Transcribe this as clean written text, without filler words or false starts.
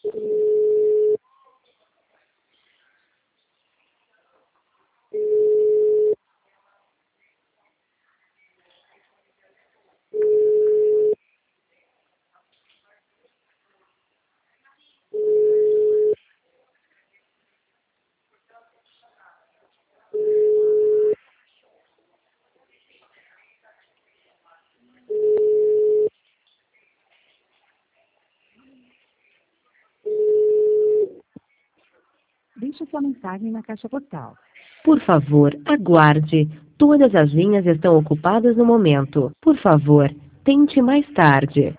Deixe sua mensagem na caixa postal. Por favor, aguarde. Todas as linhas estão ocupadas no momento. Por favor, tente mais tarde.